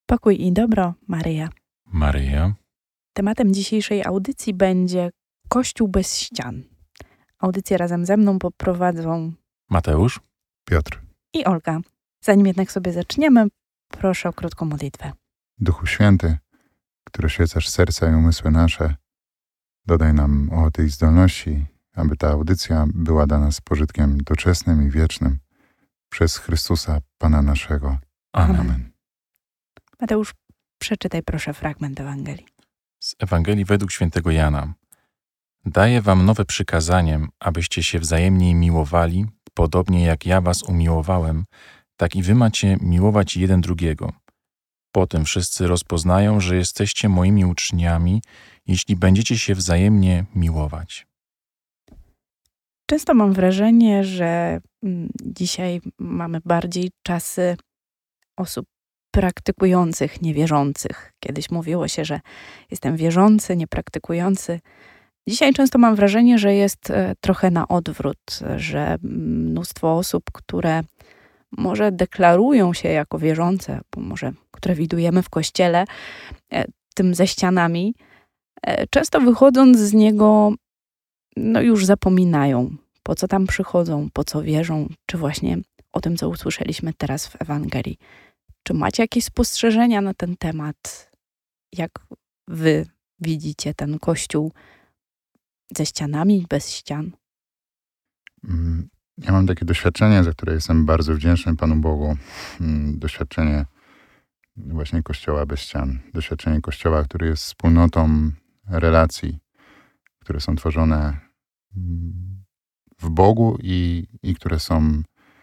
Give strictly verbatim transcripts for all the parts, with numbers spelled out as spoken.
Pokój i dobro, Maryja. Maryja. Tematem dzisiejszej audycji będzie Kościół bez ścian. Audycję razem ze mną poprowadzą Mateusz. Piotr. i Olga. Zanim jednak sobie zaczniemy, proszę o krótką modlitwę. Duchu Święty, który oświecasz serca i umysły nasze, dodaj nam ochoty i zdolności, aby ta audycja była dla nas pożytkiem doczesnym i wiecznym. Przez Chrystusa, Pana naszego. Amen. Amen. Mateusz, przeczytaj proszę fragment Ewangelii. Z Ewangelii według świętego Jana. Daję wam nowe przykazanie, abyście się wzajemnie miłowali, podobnie jak ja was umiłowałem, tak i wy macie miłować jeden drugiego. Potem wszyscy rozpoznają, że jesteście moimi uczniami, jeśli będziecie się wzajemnie miłować. Często mam wrażenie, że mm, dzisiaj mamy bardziej czasy osób praktykujących, niewierzących. Kiedyś mówiło się, że jestem wierzący, niepraktykujący. Dzisiaj często mam wrażenie, że jest e, trochę na odwrót, że mnóstwo osób, które może deklarują się jako wierzące, bo może które widujemy w kościele, e, tym ze ścianami, e, często wychodząc z niego, no już zapominają, po co tam przychodzą, po co wierzą, czy właśnie o tym, co usłyszeliśmy teraz w Ewangelii. Czy macie jakieś spostrzeżenia na ten temat? Jak wy widzicie ten Kościół ze ścianami, bez ścian? Ja mam takie doświadczenie, za które jestem bardzo wdzięczny Panu Bogu. Doświadczenie właśnie Kościoła bez ścian. Doświadczenie Kościoła, który jest wspólnotą relacji, które są tworzone w Bogu i, i które są,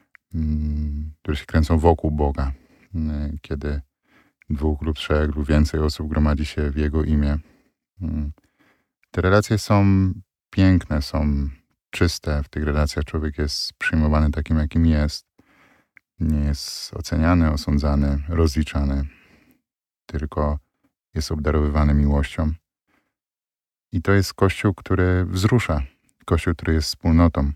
które się kręcą wokół Boga. Kiedy dwóch lub trzech lub więcej osób gromadzi się w Jego imię. Te relacje są piękne, są czyste. W tych relacjach człowiek jest przyjmowany takim, jakim jest. Nie jest oceniany, osądzany, rozliczany. Tylko jest obdarowywany miłością. I to jest Kościół, który wzrusza. Kościół, który jest wspólnotą.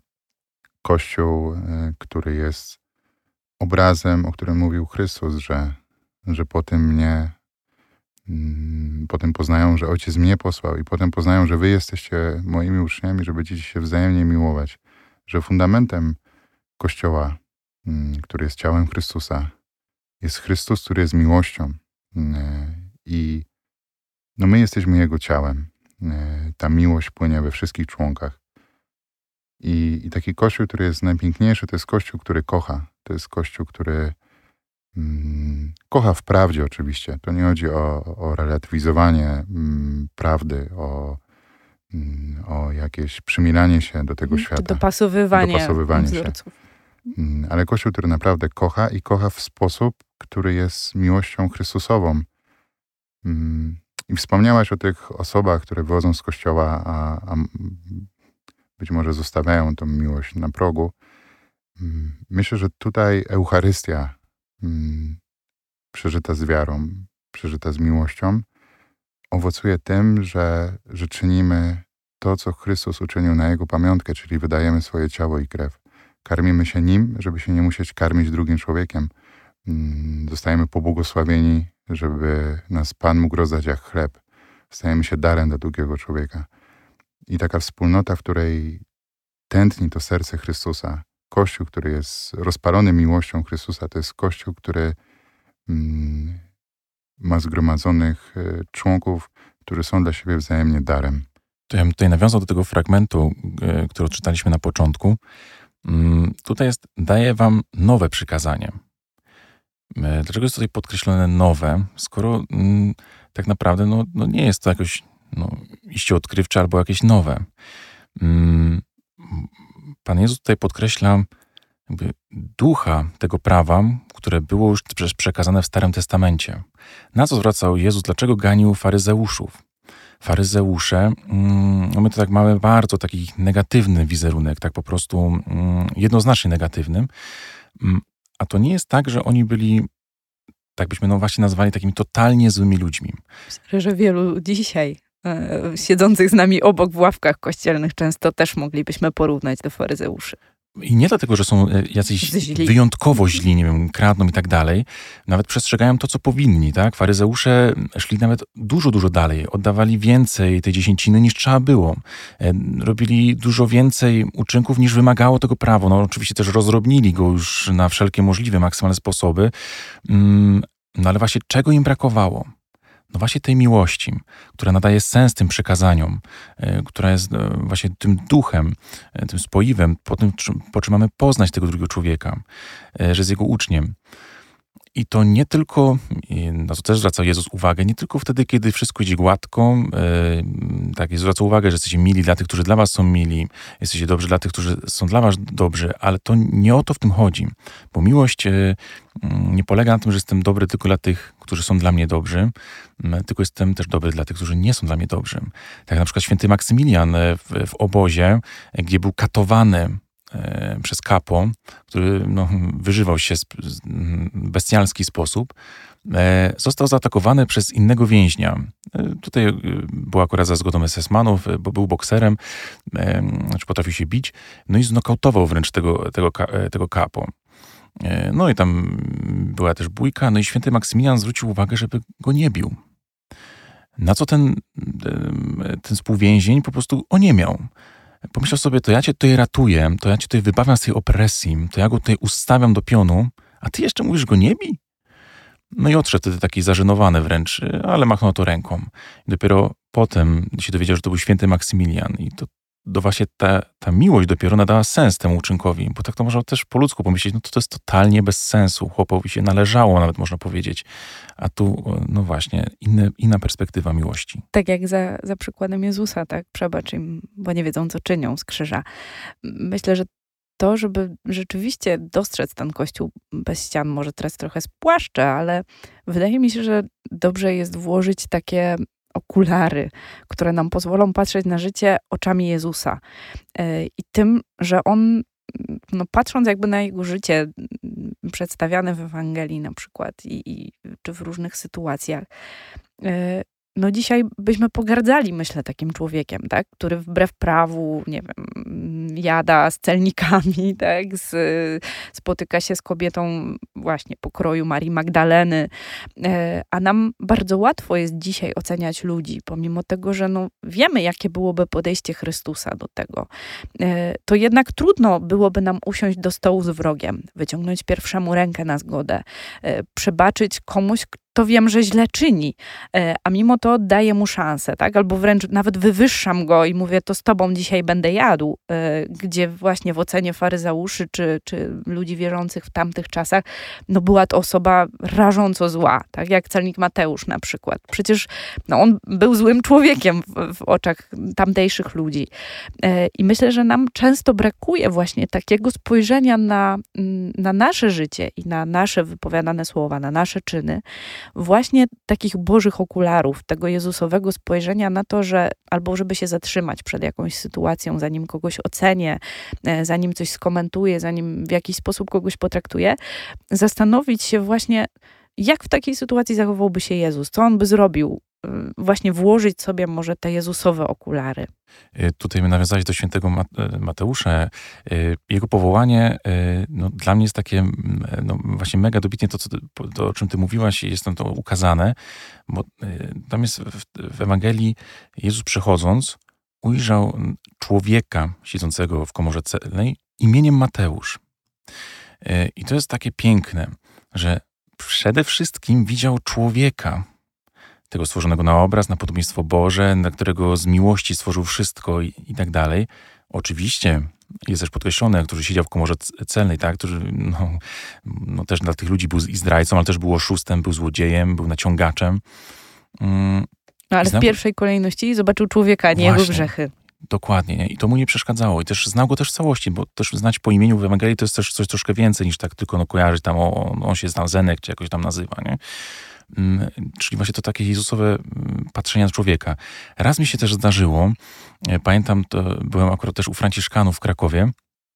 Kościół, który jest obrazem, o którym mówił Chrystus, że, że po tym mnie, mm, potem poznają, że Ojciec mnie posłał i potem poznają, że wy jesteście moimi uczniami, że będziecie się wzajemnie miłować. Że fundamentem Kościoła, mm, który jest ciałem Chrystusa, jest Chrystus, który jest miłością. Mm, I no my jesteśmy Jego ciałem. Mm, ta miłość płynie we wszystkich członkach. I, I taki Kościół, który jest najpiękniejszy, to jest Kościół, który kocha. To jest Kościół, który mm, kocha w prawdzie oczywiście. To nie chodzi o, o relatywizowanie mm, prawdy, o, mm, o jakieś przymilanie się do tego świata. Dopasowywanie, Dopasowywanie wzorców. się. Mm, ale Kościół, który naprawdę kocha i kocha w sposób, który jest miłością Chrystusową. Mm, I wspomniałaś o tych osobach, które wychodzą z Kościoła, a, a być może zostawiają tą miłość na progu. Myślę, że tutaj Eucharystia, mm, przeżyta z wiarą, przeżyta z miłością, owocuje tym, że, że czynimy to, co Chrystus uczynił na Jego pamiątkę, czyli wydajemy swoje ciało i krew. Karmimy się Nim, żeby się nie musieć karmić drugim człowiekiem. Mm, zostajemy pobłogosławieni, żeby nas Pan mógł rozdać jak chleb. Stajemy się darem dla drugiego człowieka. I taka wspólnota, w której tętni to serce Chrystusa, Kościół, który jest rozpalony miłością Chrystusa, to jest Kościół, który mm, ma zgromadzonych y, członków, którzy są dla siebie wzajemnie darem. To ja bym tutaj nawiązał do tego fragmentu, y, który odczytaliśmy na początku. Y, tutaj jest, daję wam nowe przykazanie. Y, dlaczego jest tutaj podkreślone nowe, skoro y, tak naprawdę no, no nie jest to jakoś no, iście odkrywcze albo jakieś nowe. Y, Pan Jezus tutaj podkreśla jakby ducha tego prawa, które było już przekazane w Starym Testamencie. Na co zwracał Jezus? Dlaczego ganił faryzeuszów? Faryzeusze, no my to tak mamy bardzo taki negatywny wizerunek, tak po prostu jednoznacznie negatywny. A to nie jest tak, że oni byli, tak byśmy no właśnie nazwali, takimi totalnie złymi ludźmi. Myślę, że wielu dzisiaj siedzących z nami obok w ławkach kościelnych często też moglibyśmy porównać do faryzeuszy. I nie dlatego, że są jacyś Źli. wyjątkowo źli, nie wiem, kradną i tak dalej. Nawet przestrzegają to, co powinni, tak? Faryzeusze szli nawet dużo, dużo dalej. Oddawali więcej tej dziesięciny, niż trzeba było. Robili dużo więcej uczynków, niż wymagało tego prawo. No oczywiście też rozrobnili go już na wszelkie możliwe, maksymalne sposoby. No ale właśnie czego im brakowało? No właśnie tej miłości, która nadaje sens tym przekazaniom, która jest właśnie tym duchem, tym spoiwem, po tym, po czym mamy poznać tego drugiego człowieka, że jest jego uczniem. I to nie tylko, na to też zwraca Jezus uwagę, nie tylko wtedy, kiedy wszystko idzie gładko, yy, tak, Jezus zwraca uwagę, że jesteście mili dla tych, którzy dla was są mili, jesteście dobrzy dla tych, którzy są dla was dobrzy, ale to nie o to w tym chodzi, bo miłość yy, nie polega na tym, że jestem dobry tylko dla tych, którzy są dla mnie dobrzy, yy, tylko jestem też dobry dla tych, którzy nie są dla mnie dobrzy. Tak na przykład święty Maksymilian w, w obozie, gdzie był katowany przez kapo, który no, wyżywał się w bestialski sposób, został zaatakowany przez innego więźnia. Tutaj był akurat za zgodą es es manów, bo był bokserem, znaczy potrafił się bić, no i znokautował wręcz tego, tego, tego kapo. No i tam była też bójka, no i święty Maksymilian zwrócił uwagę, żeby go nie bił. Na co ten, ten współwięzień po prostu oniemiał. Pomyślał sobie, to ja cię tutaj ratuję, to ja cię tutaj wybawiam z tej opresji, to ja go tutaj ustawiam do pionu, a ty jeszcze mówisz, go nie bij? No i odszedł wtedy taki zażenowany wręcz, ale machnął to ręką. I dopiero potem się dowiedział, że to był święty Maksymilian. I to, to właśnie ta, ta miłość dopiero nadała sens temu uczynkowi, bo tak to można też po ludzku pomyśleć, no to to jest totalnie bez sensu, chłopowi się należało nawet można powiedzieć. A tu, no właśnie, inny, inna perspektywa miłości. Tak jak za, za przykładem Jezusa, tak? Przebacz im, bo nie wiedzą, co czynią z krzyża. Myślę, że to, żeby rzeczywiście dostrzec ten Kościół bez ścian, może teraz trochę spłaszczę, ale wydaje mi się, że dobrze jest włożyć takie okulary, które nam pozwolą patrzeć na życie oczami Jezusa. I tym, że On, no patrząc jakby na Jego życie przedstawiane w Ewangelii na przykład i, i czy w różnych sytuacjach, no dzisiaj byśmy pogardzali, myślę, takim człowiekiem, tak? Który wbrew prawu, nie wiem, jada z celnikami, tak? Z, spotyka się z kobietą właśnie pokroju Marii Magdaleny. A nam bardzo łatwo jest dzisiaj oceniać ludzi, pomimo tego, że no wiemy, jakie byłoby podejście Chrystusa do tego. To jednak trudno byłoby nam usiąść do stołu z wrogiem, wyciągnąć pierwszemu rękę na zgodę, przebaczyć komuś, to wiem, że źle czyni, a mimo to daję mu szansę, tak? Albo wręcz nawet wywyższam go i mówię, to z tobą dzisiaj będę jadł, gdzie właśnie w ocenie faryzeuszy czy, czy ludzi wierzących w tamtych czasach, no była to osoba rażąco zła, tak? Jak celnik Mateusz na przykład. Przecież no on był złym człowiekiem w, w oczach tamtejszych ludzi. I myślę, że nam często brakuje właśnie takiego spojrzenia na, na nasze życie i na nasze wypowiadane słowa, na nasze czyny, właśnie takich bożych okularów, tego jezusowego spojrzenia na to, że albo żeby się zatrzymać przed jakąś sytuacją, zanim kogoś ocenię, zanim coś skomentuję, zanim w jakiś sposób kogoś potraktuję, zastanowić się właśnie, jak w takiej sytuacji zachowałby się Jezus, co On by zrobił, właśnie włożyć sobie może te jezusowe okulary. Tutaj nawiązałeś do świętego Mateusza. Jego powołanie no, dla mnie jest takie no, właśnie mega dobitnie to, co, to, o czym ty mówiłaś, jest tam to ukazane, bo tam jest w, w Ewangelii Jezus przechodząc ujrzał człowieka siedzącego w komorze celnej imieniem Mateusz. I to jest takie piękne, że przede wszystkim widział człowieka, tego stworzonego na obraz, na podobieństwo Boże, na którego z miłości stworzył wszystko i, i tak dalej. Oczywiście jest też podkreślone, który siedział w komorze celnej, tak, który no, no też dla tych ludzi był i zdrajcą, ale też był oszustem, był złodziejem, był naciągaczem. Mm, no, ale znam... w pierwszej kolejności zobaczył człowieka, nie Właśnie. Jego grzechy. Dokładnie. Nie? I to mu nie przeszkadzało. I też znał go też w całości, bo też znać po imieniu w Ewangelii to jest też coś troszkę więcej niż tak tylko no, kojarzyć tam, o, on się znam Zenek, czy jakoś tam nazywa, nie? Czyli właśnie to takie jezusowe patrzenie na człowieka. Raz mi się też zdarzyło, pamiętam, to byłem akurat też u Franciszkanów w Krakowie,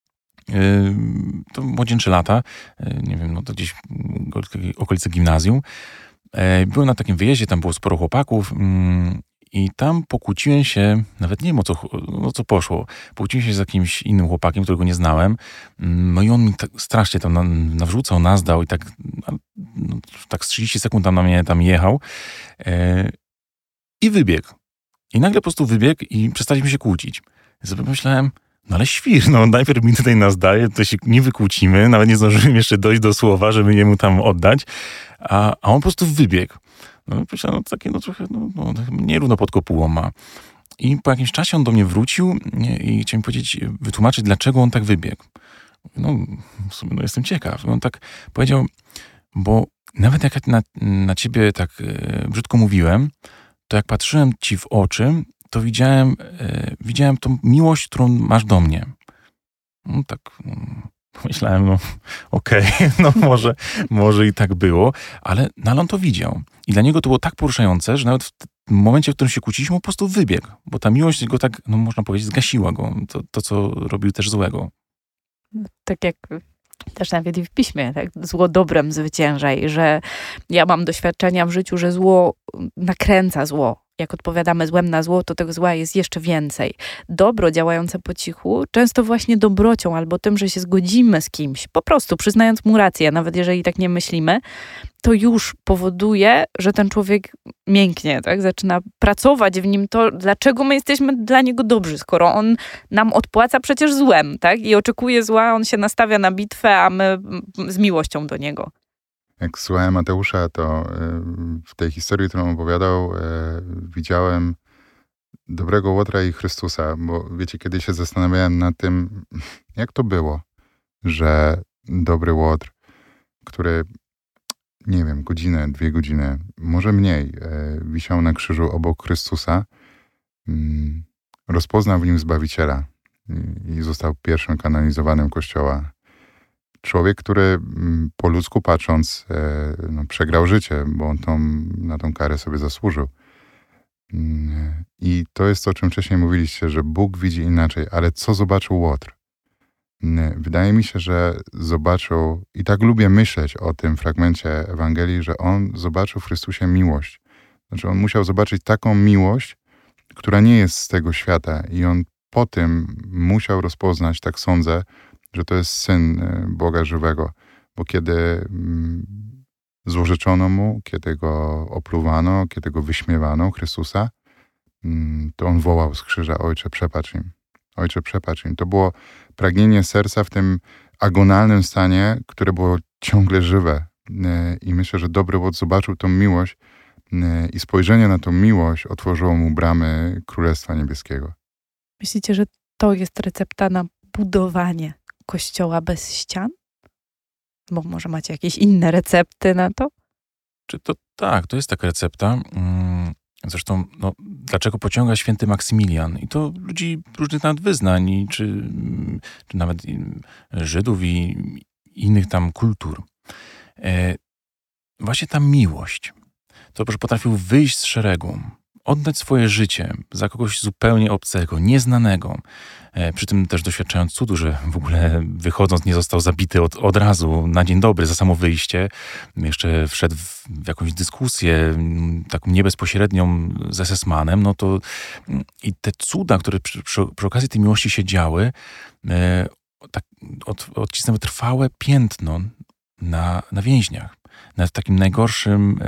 to młodzieńcze lata, nie wiem, no to gdzieś okolice gimnazjum. Byłem na takim wyjeździe, tam było sporo chłopaków I tam pokłóciłem się, nawet nie wiem o co, o co poszło, pokłóciłem się z jakimś innym chłopakiem, którego nie znałem. No i on mi tak strasznie tam na, nawrzucał, nazdał i tak, no, tak z trzydzieści sekund tam na mnie tam jechał. E, I wybiegł. I nagle po prostu wybiegł i przestaliśmy się kłócić. I sobie pomyślałem, no ale świr, no najpierw mi tutaj nas daje, to się nie wykłócimy, nawet nie zdążyłem jeszcze dojść do słowa, żeby jemu tam oddać, a, a on po prostu wybiegł. No myślałem, no takie no trochę, no, no nierówno pod kopułą ma. I po jakimś czasie on do mnie wrócił i chciałem powiedzieć, wytłumaczyć, dlaczego on tak wybiegł. No w sumie no, jestem ciekaw. I on tak powiedział, bo nawet jak na, na ciebie tak e, brzydko mówiłem, to jak patrzyłem ci w oczy, to widziałem, e, widziałem tą miłość, którą masz do mnie. No tak, no, pomyślałem, no okej, okay, no może, może i tak było, ale, no, ale on to widział. I dla niego to było tak poruszające, że nawet w momencie, w którym się kłóciliśmy, on po prostu wybiegł, bo ta miłość go tak, no można powiedzieć, zgasiła go, to, to co robił też złego. Tak jak też nawet i w piśmie, tak? Zło dobrem zwyciężaj, że ja mam doświadczenia w życiu, że zło nakręca zło. Jak odpowiadamy złem na zło, to tego zła jest jeszcze więcej. Dobro działające po cichu, często właśnie dobrocią albo tym, że się zgodzimy z kimś, po prostu przyznając mu rację, nawet jeżeli tak nie myślimy, to już powoduje, że ten człowiek mięknie, tak? Zaczyna pracować w nim to, dlaczego my jesteśmy dla niego dobrzy, skoro on nam odpłaca przecież złem, tak? I oczekuje zła, on się nastawia na bitwę, a my z miłością do niego. Jak słuchałem Mateusza, to w tej historii, którą opowiadał, widziałem dobrego Łotra i Chrystusa, bo wiecie, kiedy się zastanawiałem nad tym, jak to było, że dobry Łotr, który, nie wiem, godzinę, dwie godziny, może mniej, wisiał na krzyżu obok Chrystusa, rozpoznał w nim Zbawiciela i został pierwszym kanonizowanym Kościoła. Człowiek, który po ludzku patrząc no, przegrał życie, bo on tą, na tą karę sobie zasłużył. I to jest to, o czym wcześniej mówiliście, że Bóg widzi inaczej, ale co zobaczył Łotr? Wydaje mi się, że zobaczył, i tak lubię myśleć o tym fragmencie Ewangelii, że on zobaczył w Chrystusie miłość. Znaczy on musiał zobaczyć taką miłość, która nie jest z tego świata i on po tym musiał rozpoznać, tak sądzę, że to jest Syn Boga żywego, bo kiedy złorzeczono mu, kiedy go opluwano, kiedy go wyśmiewano, Chrystusa, to on wołał z krzyża, Ojcze, przebacz im. Ojcze, przebacz im. To było pragnienie serca w tym agonalnym stanie, które było ciągle żywe. I myślę, że dobry Łotr zobaczył tą miłość i spojrzenie na tą miłość otworzyło mu bramy Królestwa Niebieskiego. Myślicie, że to jest recepta na budowanie Kościoła bez ścian? Bo może macie jakieś inne recepty na to? Czy to tak, to jest taka recepta. Zresztą, no, dlaczego pociąga święty Maksymilian? I to ludzi różnych nawet wyznań, czy, czy nawet Żydów i innych tam kultur. E, właśnie ta miłość. To, że potrafił wyjść z szeregu, oddać swoje życie za kogoś zupełnie obcego, nieznanego. E, przy tym też doświadczając cudu, że w ogóle wychodząc nie został zabity od, od razu na dzień dobry za samo wyjście. Jeszcze wszedł w, w jakąś dyskusję taką niebezpośrednią z es es manem. No to i te cuda, które przy, przy, przy okazji tej miłości się działy, e, tak, od, odcisnęły trwałe piętno na, na więźniach. Nawet w takim najgorszym,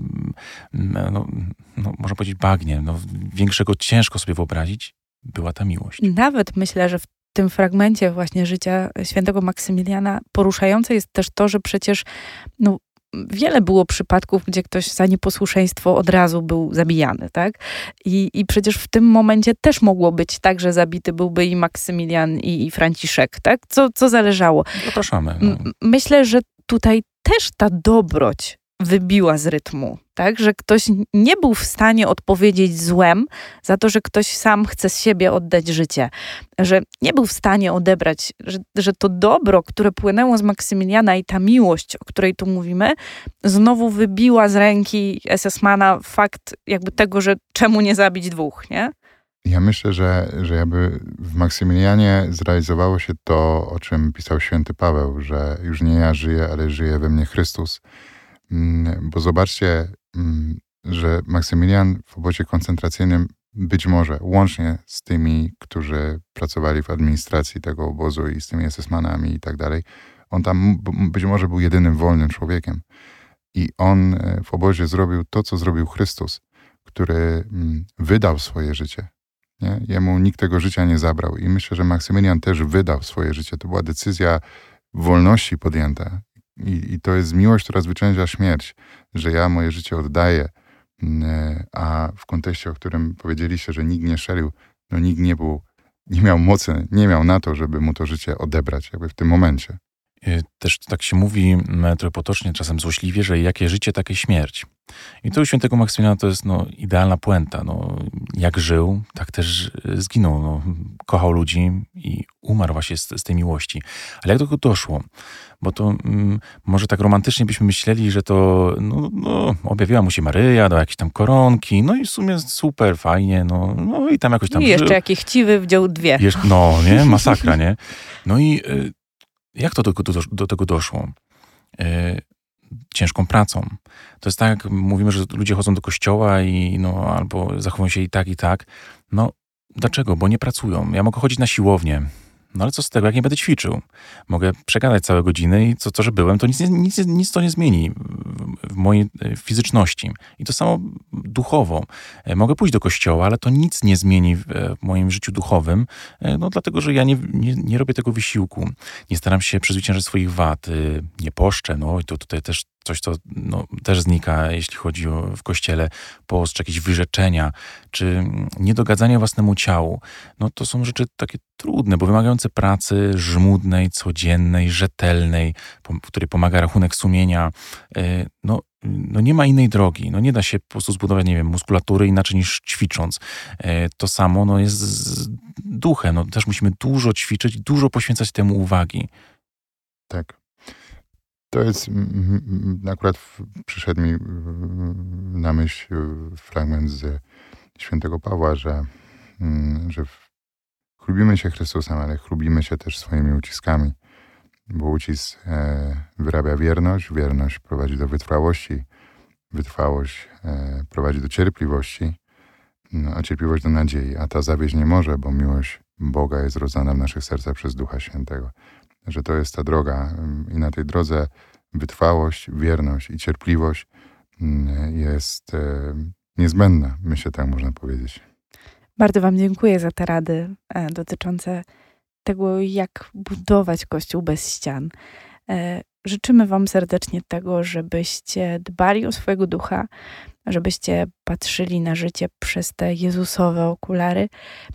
no, no, można powiedzieć, bagnie, no, większego ciężko sobie wyobrazić, była ta miłość. Nawet myślę, że w tym fragmencie właśnie życia świętego Maksymiliana poruszające jest też to, że przecież no, wiele było przypadków, gdzie ktoś za nieposłuszeństwo od razu był zabijany, tak? I, i przecież w tym momencie też mogło być tak, że zabity byłby i Maksymilian, i, i Franciszek, tak? Co, co zależało. Zapraszamy. No. M- myślę, że tutaj też ta dobroć wybiła z rytmu, tak? Że ktoś nie był w stanie odpowiedzieć złem za to, że ktoś sam chce z siebie oddać życie. Że nie był w stanie odebrać, że, że to dobro, które płynęło z Maksymiliana i ta miłość, o której tu mówimy, znowu wybiła z ręki es es mana fakt jakby tego, że czemu nie zabić dwóch, nie? Ja myślę, że, że jakby w Maksymilianie zrealizowało się to, o czym pisał święty Paweł, że już nie ja żyję, ale żyje we mnie Chrystus. Bo zobaczcie, że Maksymilian w obozie koncentracyjnym być może łącznie z tymi, którzy pracowali w administracji tego obozu i z tymi es es manami i tak dalej, on tam być może był jedynym wolnym człowiekiem. I on w obozie zrobił to, co zrobił Chrystus, który wydał swoje życie. Nie? Jemu nikt tego życia nie zabrał. I myślę, że Maksymilian też wydał swoje życie. To była decyzja wolności podjęta. I, i to jest miłość, która zwycięża śmierć, że ja moje życie oddaję. A w kontekście, o którym powiedzieliście, że nikt nie szelił, no nikt nie był, nie miał mocy, nie miał na to, żeby mu to życie odebrać jakby w tym momencie. Też tak się mówi trochę potocznie, czasem złośliwie, że jakie życie, takie śmierć. I to u świętego Maksymiliana to jest no, idealna puenta. No, jak żył, tak też zginął. No, kochał ludzi i umarł właśnie z, z tej miłości. Ale jak do tego doszło? Bo to mm, może tak romantycznie byśmy myśleli, że to no, no, objawiła mu się Maryja, dała jakieś tam koronki, no i w sumie super, fajnie, no, no i tam jakoś tam I jeszcze żył. jakie chciwy wdział dwie. Jesz- no, nie? Masakra, nie? No i y, jak to do, do, do tego doszło? Yy, ciężką pracą. To jest tak, mówimy, że ludzie chodzą do kościoła i no, albo zachowują się i tak, i tak. No, dlaczego? Bo nie pracują. Ja mogę chodzić na siłownię. No ale co z tego, jak nie będę ćwiczył? Mogę przegadać całe godziny i co, co że byłem, to nic, nic, nic to nie zmieni w, w mojej fizyczności. I to samo duchowo. Mogę pójść do kościoła, ale to nic nie zmieni w, w moim życiu duchowym, no dlatego, że ja nie, nie, nie robię tego wysiłku. Nie staram się przezwyciężyć swoich wad. Nie poszczę, no i to tutaj też coś, co no, też znika, jeśli chodzi o w kościele, post, czy jakieś wyrzeczenia, czy niedogadzanie własnemu ciału. No to są rzeczy takie trudne, bo wymagające pracy żmudnej, codziennej, rzetelnej, w której pomaga rachunek sumienia. No, no nie ma innej drogi. No nie da się po prostu zbudować, nie wiem, muskulatury inaczej niż ćwicząc. To samo no, jest z duchem. No, też musimy dużo ćwiczyć, dużo poświęcać temu uwagi. Tak. To jest, akurat przyszedł mi na myśl fragment z świętego Pawła, że, że chlubimy się Chrystusem, ale chlubimy się też swoimi uciskami, bo ucisk wyrabia wierność, wierność prowadzi do wytrwałości, wytrwałość prowadzi do cierpliwości, a cierpliwość do nadziei, a ta zawieść nie może, bo miłość Boga jest rozdana w naszych sercach przez Ducha Świętego. Że to jest ta droga i na tej drodze wytrwałość, wierność i cierpliwość jest niezbędna, myślę, tak można powiedzieć. Bardzo wam dziękuję za te rady dotyczące tego, jak budować Kościół bez ścian. Życzymy wam serdecznie tego, żebyście dbali o swojego ducha, żebyście patrzyli na życie przez te Jezusowe okulary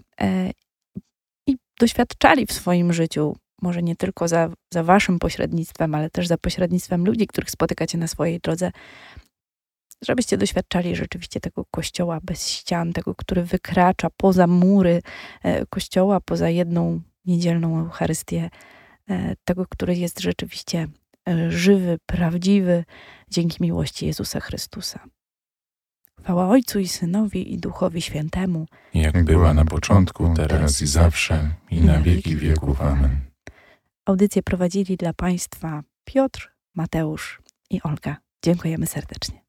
i doświadczali w swoim życiu, może nie tylko za, za waszym pośrednictwem, ale też za pośrednictwem ludzi, których spotykacie na swojej drodze, żebyście doświadczali rzeczywiście tego Kościoła bez ścian, tego, który wykracza poza mury Kościoła, poza jedną niedzielną Eucharystię, tego, który jest rzeczywiście żywy, prawdziwy, dzięki miłości Jezusa Chrystusa. Chwała Ojcu i Synowi i Duchowi Świętemu, jak, jak była na początku, teraz i zawsze, i na wieki wieków. Amen. Audycję prowadzili dla Państwa Piotr, Mateusz i Olga. Dziękujemy serdecznie.